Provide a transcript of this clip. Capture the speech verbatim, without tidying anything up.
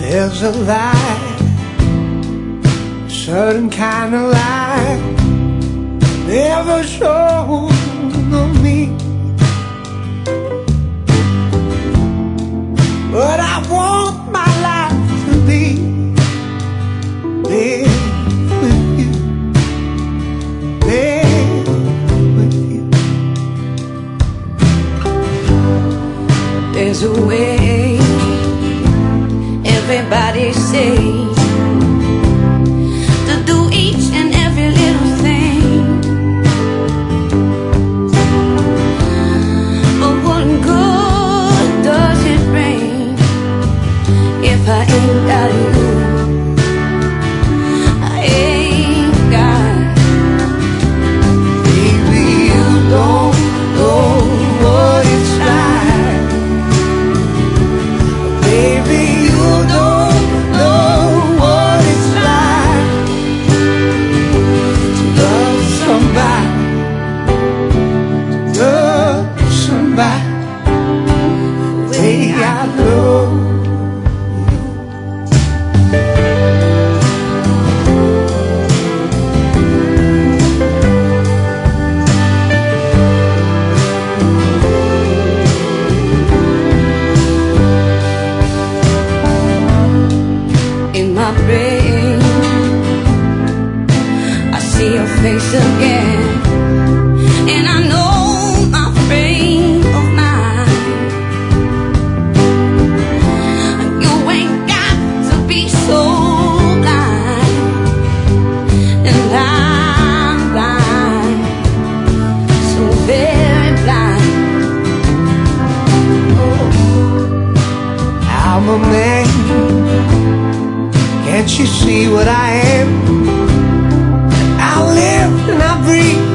There's a light, certain kind of light, never shown on me. But I want my life to be there with you, there with you. There's a way, everybody says, to do each and every little thing. But what good does it bring if I ain't got you? I ain't got. Baby, you don't know what it's like. Baby, you don't know what it's like to love somebody, to love somebody the way I love. In my brain, I see your face again, and I know my frame of mind. You ain't got to be so blind, and I'm blind, so very blind. Oh, I'm a man. Can't you see what I am? I live and I breathe